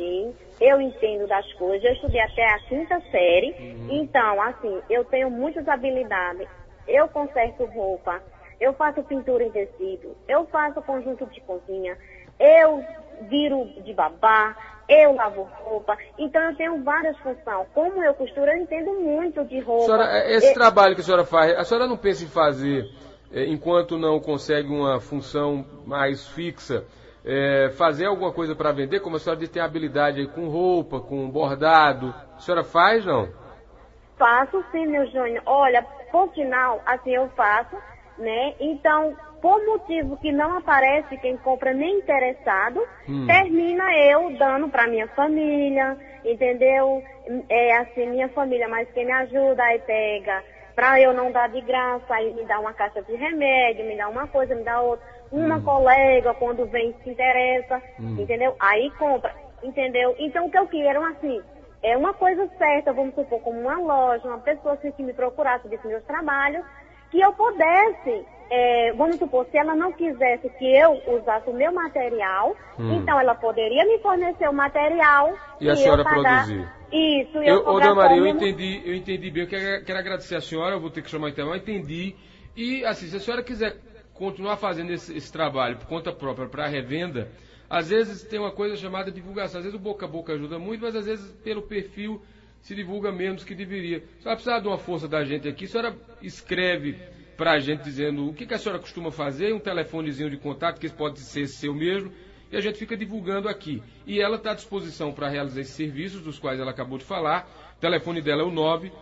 entendo das coisas, eu estudei até a 5ª série. Então, assim, eu tenho muitas habilidades. Eu conserto roupa, eu faço pintura em tecido, eu faço conjunto de cozinha, eu viro de babá, eu lavo roupa, então eu tenho várias funções. Como eu costuro, eu entendo muito de roupa. Senhora, esse trabalho que a senhora faz, a senhora não pensa em fazer, enquanto não consegue uma função mais fixa, fazer alguma coisa para vender, como a senhora tem habilidade aí com roupa, com bordado? A senhora faz, não? Faço sim, meu Júnior. Olha, por sinal, assim eu faço, né? Então, por motivo que não aparece quem compra nem interessado, termina eu dando para minha família, entendeu? Assim, minha família, mas quem me ajuda, aí pega, para eu não dar de graça, aí me dá uma caixa de remédio, me dá uma coisa, me dá outra. Uma colega, quando vem, se interessa, entendeu? Aí compra, entendeu? Então, o que eu quero, assim, é uma coisa certa, vamos supor, como uma loja, uma pessoa assim, que me procurasse desse meus trabalhos, que eu pudesse, vamos supor, se ela não quisesse que eu usasse o meu material, então ela poderia me fornecer o material e a senhora produzir. Isso, e eu Dona Maria, eu entendi bem, eu quero agradecer a senhora, eu vou ter que chamar então, eu entendi. E assim, se a senhora quiser continuar fazendo esse trabalho por conta própria para revenda, às vezes tem uma coisa chamada divulgação, às vezes o boca a boca ajuda muito, mas às vezes pelo perfil se divulga menos que deveria. A senhora precisa de uma força da gente aqui, a senhora escreve para a gente dizendo o que a senhora costuma fazer, um telefonezinho de contato, que pode ser seu mesmo, e a gente fica divulgando aqui. E ela está à disposição para realizar esses serviços, dos quais ela acabou de falar. O telefone dela é o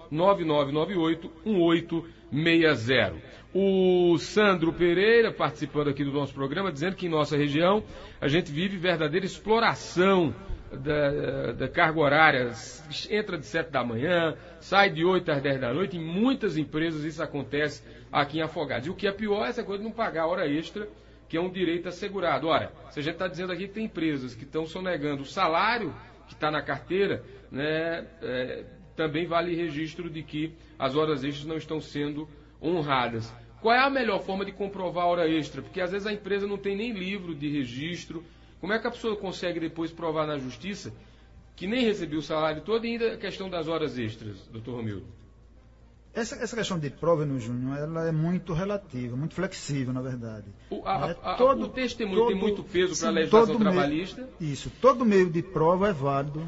99998-1860. O Sandro Pereira, participando aqui do nosso programa, dizendo que em nossa região a gente vive verdadeira exploração da carga horária, entra de 7 da manhã, sai de 8 às 10 da noite, em muitas empresas isso acontece aqui em Afogados. E o que é pior é essa coisa de não pagar hora extra, que é um direito assegurado. Ora, se a gente está dizendo aqui que tem empresas que estão sonegando o salário que está na carteira, né, também vale registro de que as horas extras não estão sendo honradas. Qual é a melhor forma de comprovar a hora extra? Porque às vezes a empresa não tem nem livro de registro. Como é que a pessoa consegue depois provar na justiça que nem recebeu o salário todo e ainda a questão das horas extras, doutor Romildo? Essa questão de prova no Júnior, ela é muito relativa, muito flexível, na verdade. O testemunho tem muito peso para a legislação trabalhista? Isso, todo meio de prova é válido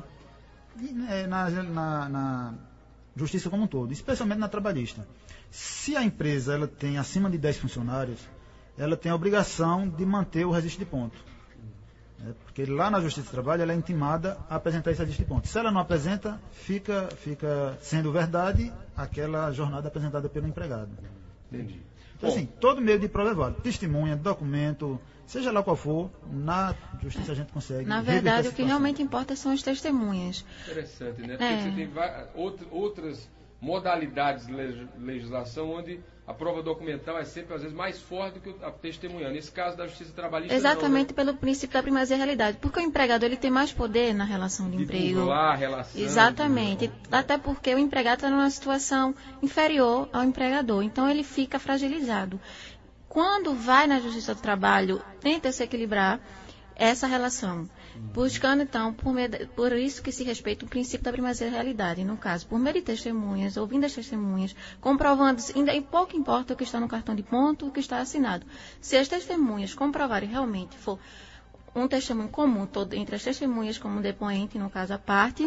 na justiça como um todo, especialmente na trabalhista. Se a empresa ela tem acima de 10 funcionários, ela tem a obrigação de manter o registro de ponto. Porque lá na Justiça do Trabalho ela é intimada a apresentar esse registro de ponto. Se ela não apresenta, fica sendo verdade aquela jornada apresentada pelo empregado. Entendi. Então, assim, todo meio de prova é válido. Testemunha, documento, seja lá qual for, na justiça a gente consegue. Na verdade, o que realmente importa são as testemunhas. Interessante, né? Porque você tem outras modalidades de legislação onde a prova documental é sempre, às vezes, mais forte do que a testemunha. Nesse caso da Justiça Trabalhista, exatamente, não, né? Pelo princípio da primazia da realidade. Porque o empregador ele tem mais poder na relação de emprego. Burlar a relação. Exatamente. Até porque o empregado está numa situação inferior ao empregador. Então, ele fica fragilizado. Quando vai na Justiça do Trabalho, tenta se equilibrar essa relação. Buscando, então, por isso que se respeita o princípio da primazia da realidade. No caso, por meio de testemunhas, ouvindo as testemunhas, comprovando, e pouco importa o que está no cartão de ponto, o que está assinado. Se as testemunhas comprovarem realmente for um testemunho comum, entre as testemunhas como depoente, no caso a parte,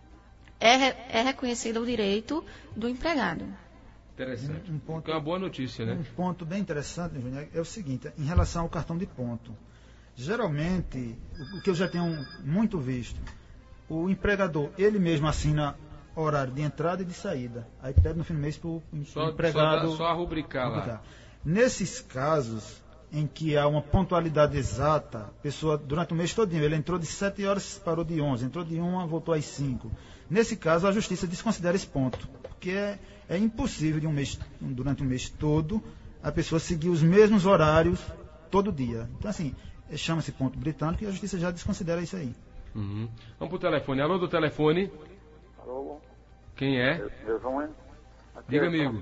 é reconhecido o direito do empregado. Interessante. É uma boa notícia, né? Um ponto bem interessante, Júnior, é o seguinte, em relação ao cartão de ponto. Geralmente, o que eu já tenho muito visto, o empregador, ele mesmo assina horário de entrada e de saída. Aí pede no fim do mês para o empregado... Só rubricar lá. Nesses casos em que há uma pontualidade exata, a pessoa, durante o mês todinho, ele entrou de 7 horas, parou de 11, entrou de 1, voltou às 5. Nesse caso, a justiça desconsidera esse ponto, porque é impossível durante um mês todo, a pessoa seguir os mesmos horários todo dia. Então, assim... chama-se ponto britânico e a justiça já desconsidera isso aí. Uhum. Vamos pro telefone. Alô, do telefone. Alô. Quem é? Nilson. Diga, amigo.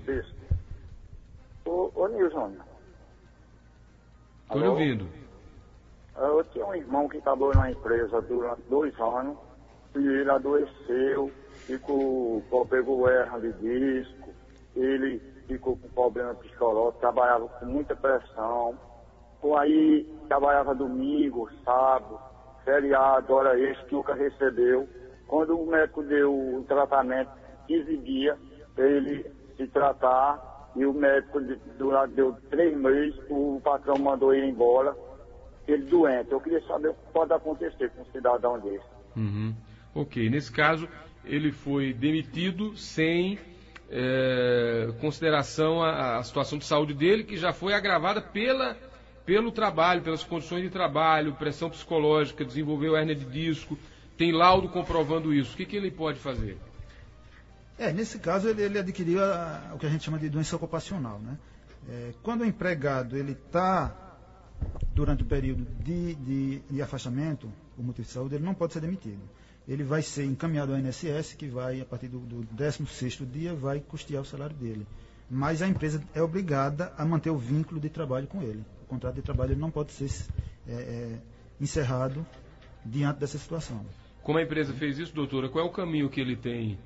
Ô Nilson. Estou lhe ouvindo. Eu tinha um irmão que trabalhou na empresa durante 2 anos e ele adoeceu, pegou hernia de disco, ele ficou com problema psicológico, trabalhava com muita pressão. Aí trabalhava domingo, sábado, feriado, hora extra, que nunca recebeu. Quando o médico deu o tratamento, 15 dias, ele se tratar, e o médico deu 3 meses, o patrão mandou ele embora, ele doente. Eu queria saber o que pode acontecer com um cidadão desse. Uhum. Ok, nesse caso, ele foi demitido sem consideração à situação de saúde dele, que já foi agravada pelo trabalho, pelas condições de trabalho, pressão psicológica, desenvolveu hérnia de disco, tem laudo comprovando isso. O que ele pode fazer? Nesse caso, ele adquiriu o que a gente chama de doença ocupacional, né? Quando o empregado está durante o período de afastamento, por motivo de saúde, ele não pode ser demitido. Ele vai ser encaminhado ao INSS, que vai, a partir do 16º dia, vai custear o salário dele. Mas a empresa é obrigada a manter o vínculo de trabalho com ele. O contrato de trabalho ele não pode ser encerrado diante dessa situação. Como a empresa fez isso, doutora, qual é o caminho que ele tem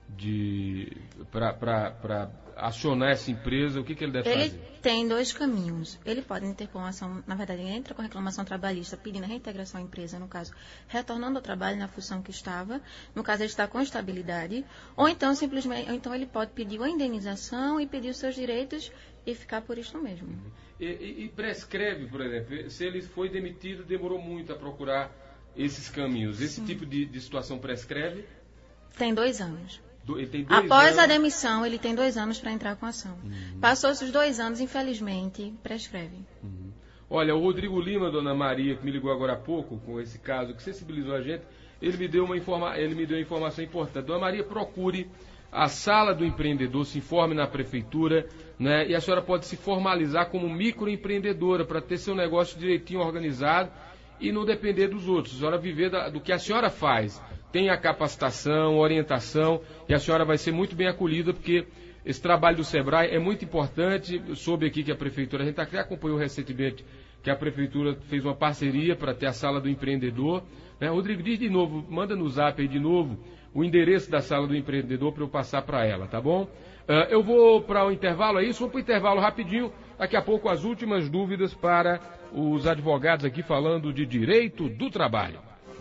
para acionar essa empresa? O que ele deve fazer? Ele tem 2 caminhos. Ele pode interpor uma ação, na verdade, ele entra com reclamação trabalhista pedindo a reintegração à empresa, no caso, retornando ao trabalho na função que estava, no caso ele está com estabilidade, ou então ele pode pedir uma indenização e pedir os seus direitos e ficar por isso mesmo. E prescreve, por exemplo, se ele foi demitido, demorou muito a procurar esses caminhos. Esse tipo de situação prescreve? Tem 2 anos. Ele tem 2 Após anos. a demissão, ele tem 2 anos para entrar com a ação. Passou esses 2 anos, infelizmente, prescreve. Olha, o Rodrigo Lima, dona Maria, que me ligou agora há pouco com esse caso, que sensibilizou a gente, ele me deu uma informação importante. Dona Maria, procure a sala do empreendedor, se informe na prefeitura, né? E a senhora pode se formalizar como microempreendedora para ter seu negócio direitinho organizado e não depender dos outros. A senhora viver do que a senhora faz. Tem a capacitação, orientação, e a senhora vai ser muito bem acolhida, porque esse trabalho do Sebrae é muito importante. Eu soube aqui que a prefeitura, a gente até acompanhou recentemente que a prefeitura fez uma parceria para ter a sala do empreendedor, né? Rodrigo, diz de novo, manda no zap aí de novo o endereço da sala do empreendedor para eu passar para ela, tá bom? Eu vou para o intervalo, é isso? Vou para o intervalo rapidinho, daqui a pouco as últimas dúvidas para os advogados aqui falando de direito do trabalho.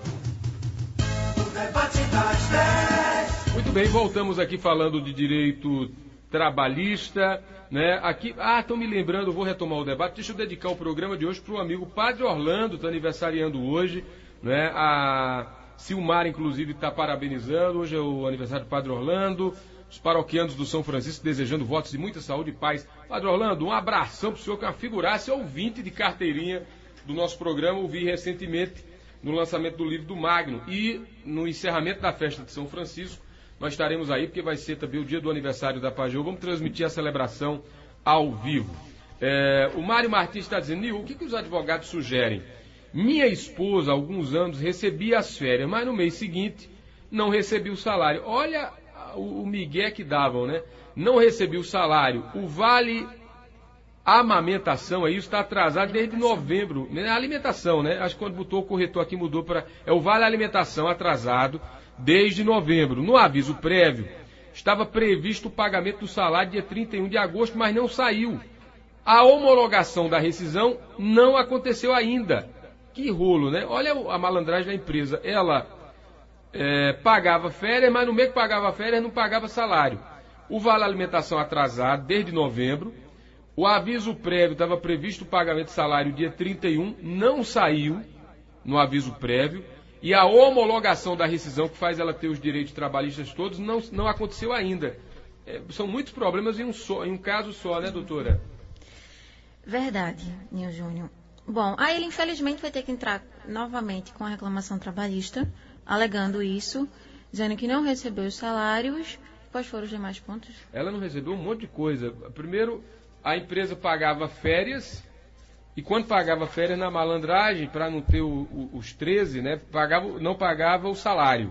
Muito bem, voltamos aqui falando de direito trabalhista, né? Aqui, estão me lembrando, vou retomar o debate. Deixa eu dedicar o programa de hoje para o amigo Padre Orlando, está aniversariando hoje, né? A Silmar, inclusive, está parabenizando. Hoje é o aniversário do Padre Orlando. Os paroquianos do São Francisco desejando votos de muita saúde e paz. Padre Orlando, um abração para o senhor, que é uma figuraça, é ouvinte de carteirinha do nosso programa. Ouvi recentemente no lançamento do livro do Magno e no encerramento da festa de São Francisco. Nós estaremos aí, porque vai ser também o dia do aniversário da PAJEU. Vamos transmitir a celebração ao vivo. O Mário Martins está dizendo, Nil, o que os advogados sugerem? Minha esposa, há alguns anos, recebia as férias, mas no mês seguinte não recebia o salário. Olha o migué que davam, né? Não recebia o salário. O vale amamentação, aí está atrasado desde novembro. A alimentação, né? Acho que quando botou o corretor aqui mudou para... É o vale alimentação atrasado desde novembro. No aviso prévio, estava previsto o pagamento do salário dia 31 de agosto, mas não saiu. A homologação da rescisão não aconteceu ainda. Que rolo, né? Olha a malandragem da empresa. Ela pagava férias, mas no mês que pagava férias não pagava salário. O vale alimentação atrasado desde novembro. O aviso prévio estava previsto o pagamento de salário dia 31, não saiu no aviso prévio. E a homologação da rescisão, que faz ela ter os direitos trabalhistas todos, não aconteceu ainda. São muitos problemas em um caso só, né, doutora? Verdade, Nil Júnior. Bom, aí ele infelizmente vai ter que entrar novamente com a reclamação trabalhista, alegando isso, dizendo que não recebeu os salários. Quais foram os demais pontos? Ela não recebeu um monte de coisa. Primeiro, a empresa pagava férias, e quando pagava férias na malandragem, para não ter os 13, né, não pagava o salário.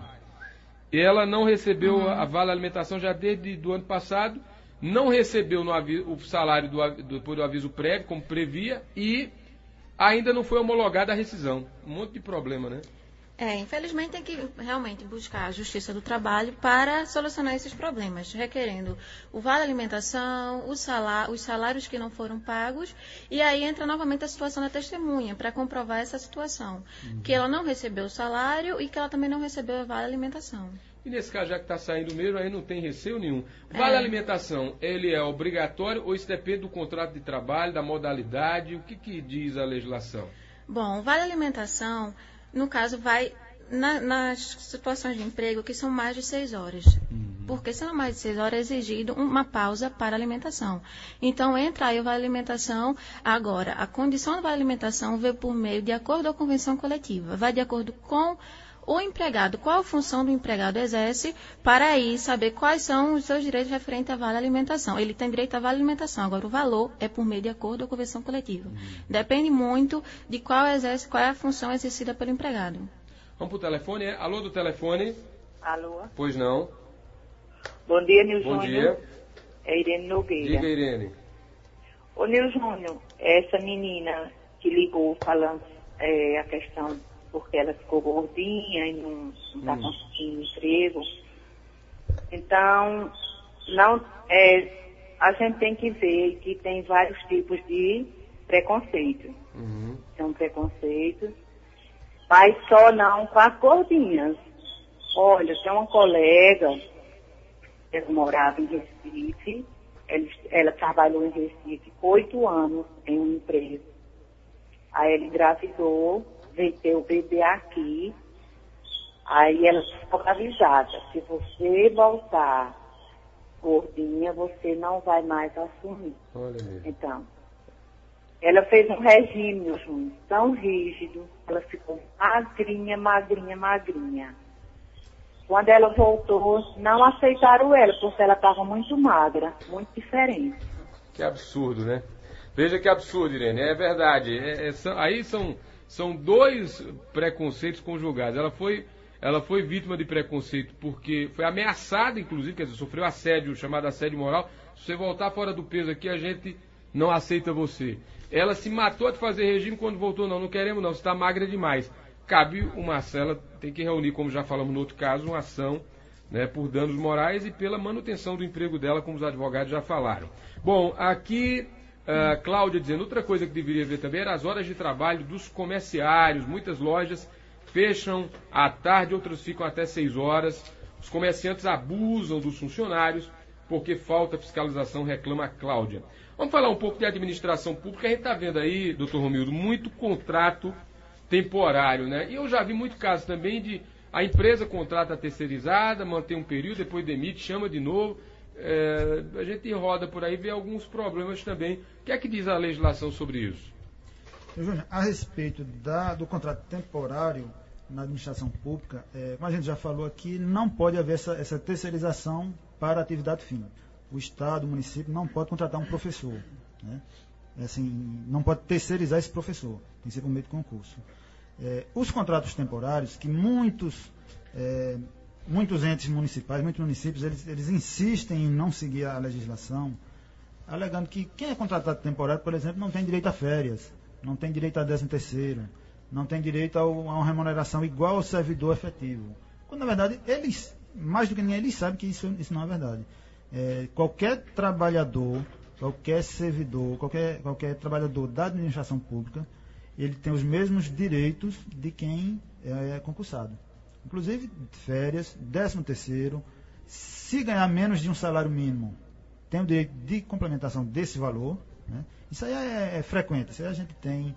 Ela não recebeu a vale alimentação já desde o ano passado, não recebeu o salário depois do aviso prévio, como previa, e ainda não foi homologada a rescisão. Um monte de problema, né? Infelizmente tem que realmente buscar a Justiça do Trabalho para solucionar esses problemas, requerendo o vale alimentação, os salários que não foram pagos, e aí entra novamente a situação da testemunha, para comprovar essa situação, que ela não recebeu o salário e que ela também não recebeu o vale alimentação. E nesse caso, já que está saindo mesmo, aí não tem receio nenhum. Vale alimentação, ele é obrigatório ou isso depende do contrato de trabalho, da modalidade? O que diz a legislação? Bom, o vale alimentação, no caso, vai nas situações de emprego que são mais de 6 horas. Porque sendo mais de 6 horas é exigido uma pausa para alimentação. Então, entra aí o vale alimentação. Agora, a condição do vale alimentação vem por meio de acordo com a convenção coletiva. Vai de acordo com o empregado, qual a função do empregado exerce, para aí saber quais são os seus direitos referentes à vale alimentação. Ele tem direito à vale alimentação, agora o valor é por meio de acordo com a convenção coletiva. Depende muito de qual é a função exercida pelo empregado. Vamos para o telefone, Alô do telefone? Alô? Pois não. Bom dia, Nil Júnior. Bom dia. É Irene Nogueira. Diga, Irene. Ô, Nil Júnior, essa menina que ligou falando a questão porque ela ficou gordinha e não está conseguindo emprego. Então, a gente tem que ver que tem vários tipos de preconceito. São preconceitos, mas só não com as gordinhas. Olha, tem uma colega, ela morava em Recife, ela trabalhou em Recife 8 anos em uma empresa. Aí ela engravidou, veio ter o bebê aqui, aí ela ficou avisada, se você voltar gordinha, você não vai mais assumir. Olha aí. Então, ela fez um regime, tão rígido, ela ficou magrinha. Quando ela voltou, não aceitaram ela, porque ela estava muito magra, muito diferente. Que absurdo, né? Veja que absurdo, Irene. É verdade. Aí são dois preconceitos conjugados. Ela foi vítima de preconceito porque foi ameaçada, inclusive, quer dizer, sofreu assédio, chamado assédio moral. Se você voltar fora do peso aqui, a gente não aceita você. Ela se matou de fazer regime quando voltou, não queremos não, você está magra demais. Cabe uma ação, ela tem que reunir, como já falamos no outro caso, uma ação, né, por danos morais e pela manutenção do emprego dela, como os advogados já falaram. Bom, aqui, Cláudia dizendo, outra coisa que deveria ver também era as horas de trabalho dos comerciários. Muitas lojas fecham à tarde, outras ficam até 6 horas. Os comerciantes abusam dos funcionários porque falta fiscalização, reclama a Cláudia. Vamos falar um pouco de administração pública. A gente está vendo aí, doutor Romildo, muito contrato temporário, né? E eu já vi muito caso também de a empresa contrata terceirizada, mantém um período, depois demite, chama de novo. A gente roda por aí, vê alguns problemas também. O que é que diz a legislação sobre isso? Júnior, a respeito do contrato temporário na administração pública, como a gente já falou aqui, não pode haver essa terceirização para atividade fim. O Estado, o município, não pode contratar um professor, né? Assim, não pode terceirizar esse professor, tem que ser por meio de concurso. Os contratos temporários, que muitos entes municipais, muitos municípios, eles insistem em não seguir a legislação, alegando que quem é contratado temporário, por exemplo, não tem direito a férias, não tem direito a 13º, não tem direito a uma remuneração igual ao servidor efetivo. Quando, na verdade, eles, mais do que ninguém, eles sabem que isso não é verdade. Qualquer trabalhador, qualquer servidor, qualquer trabalhador da administração pública, ele tem os mesmos direitos de quem é concursado. Inclusive, férias, 13º, se ganhar menos de um salário mínimo, tem o direito de complementação desse valor, né? Isso aí é frequente, isso aí a gente tem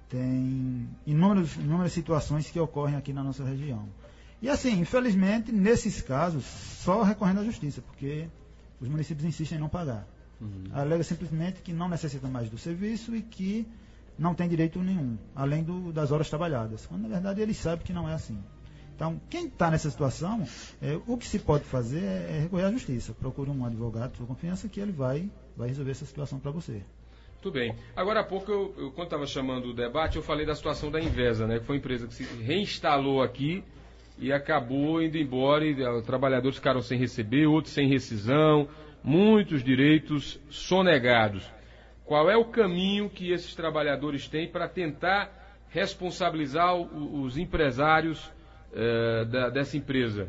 inúmeras situações que ocorrem aqui na nossa região. E assim, infelizmente, nesses casos, só recorrendo à justiça, porque os municípios insistem em não pagar. Alega simplesmente que não necessita mais do serviço e que não tem direito nenhum, além das horas trabalhadas, quando na verdade eles sabem que não é assim. Então, quem está nessa situação, o que se pode fazer é recorrer à justiça. Procure um advogado de sua confiança que ele vai resolver essa situação para você. Tudo bem. Agora há pouco, eu quando estava chamando o debate, eu falei da situação da Invesa, né? Que foi uma empresa que se reinstalou aqui e acabou indo embora e os trabalhadores ficaram sem receber, outros sem rescisão, muitos direitos sonegados. Qual é o caminho que esses trabalhadores têm para tentar responsabilizar os empresários dessa empresa?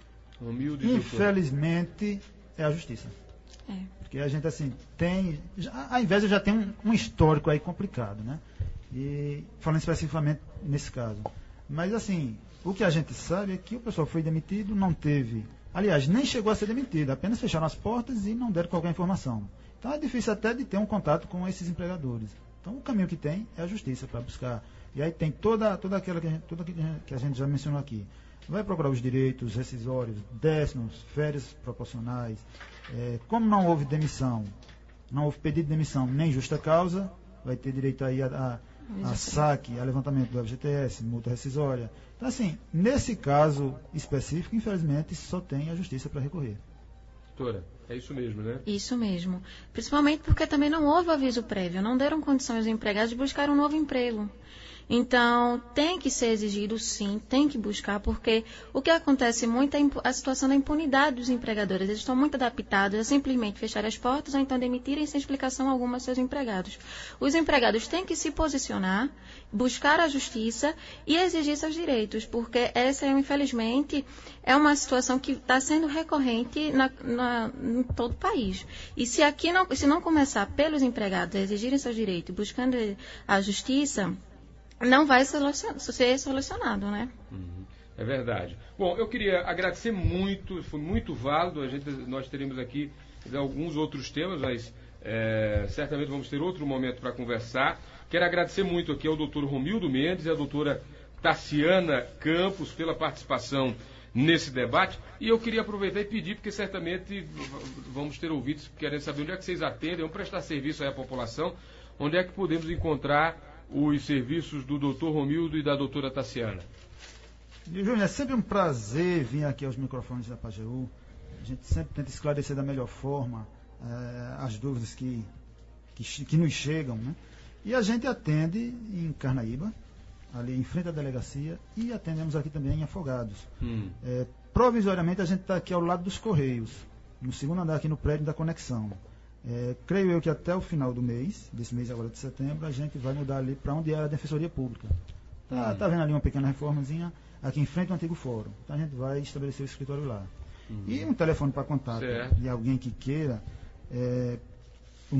Infelizmente, é a justiça. Porque a gente, assim, a Invesa já tem um histórico aí complicado, né? E falando especificamente nesse caso. Mas, assim, o que a gente sabe é que o pessoal foi demitido, não teve... Aliás, nem chegou a ser demitido, apenas fecharam as portas e não deram qualquer informação. Então é difícil até de ter um contato com esses empregadores. Então o caminho que tem é a justiça para buscar. E aí tem toda aquela que a gente já mencionou aqui. Vai procurar os direitos rescisórios, décimos, férias proporcionais. Como não houve demissão, não houve pedido de demissão nem justa causa, vai ter direito aí a saque, a levantamento do FGTS, multa rescisória. Então, assim, nesse caso específico, infelizmente, só tem a justiça para recorrer. Doutora, é isso mesmo, né? Isso mesmo. Principalmente porque também não houve aviso prévio, não deram condições aos empregados de buscar um novo emprego. Então, tem que ser exigido, sim, tem que buscar, porque o que acontece muito é a situação da impunidade dos empregadores. Eles estão muito adaptados a simplesmente fechar as portas ou então demitirem sem explicação alguma aos seus empregados. Os empregados têm que se posicionar, buscar a justiça e exigir seus direitos, porque essa, infelizmente, é uma situação que está sendo recorrente em todo o país. E se não começar pelos empregados a exigirem seus direitos, buscando a justiça, não vai ser solucionado, né? É verdade. Bom, eu queria agradecer muito, foi muito válido. Nós teremos aqui alguns outros temas, mas certamente vamos ter outro momento para conversar. Quero agradecer muito aqui ao doutor Romildo Mendes e à doutora Tassiana Campos pela participação nesse debate. E eu queria aproveitar e pedir, porque certamente vamos ter ouvintes querendo saber onde é que vocês atendem, vamos prestar serviço aí à população, onde é que podemos encontrar os serviços do doutor Romildo e da doutora Tassiana. E, Júnior, é sempre um prazer vir aqui aos microfones da Pajeú. A gente sempre tenta esclarecer da melhor forma as dúvidas que nos chegam, né? E a gente atende em Carnaíba, ali em frente à delegacia, e atendemos aqui também em Afogados. Provisoriamente a gente está aqui ao lado dos Correios, no segundo andar aqui no prédio da Conexão. Creio eu que até o final do mês, desse mês agora de setembro, a gente vai mudar ali para onde era a Defensoria Pública. Tá vendo ali uma pequena reformazinha, aqui em frente ao antigo fórum. Então a gente vai estabelecer o escritório lá. E um telefone para contato de alguém que queira, o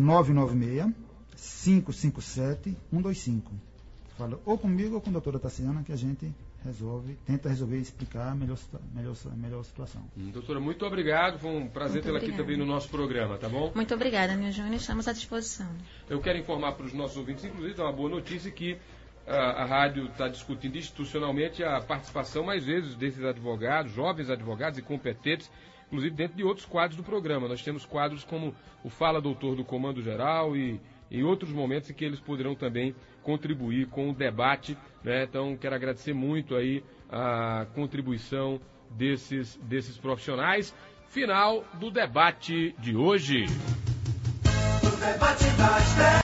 996-557-125. Fala ou comigo ou com a doutora Tassiana, que a gente tenta resolver e explicar a melhor situação. Doutora, muito obrigado. Foi um prazer tê-la aqui também no nosso programa, tá bom? Muito obrigada, Nil Júnior. Estamos à disposição. Eu quero informar para os nossos ouvintes, inclusive, uma boa notícia que a rádio está discutindo institucionalmente a participação, mais vezes, desses advogados, jovens advogados e competentes, inclusive dentro de outros quadros do programa. Nós temos quadros como o Fala Doutor do Comando Geral e outros momentos em que eles poderão também contribuir com o debate, né? Então, quero agradecer muito aí a contribuição desses profissionais. Final do debate de hoje. O debate das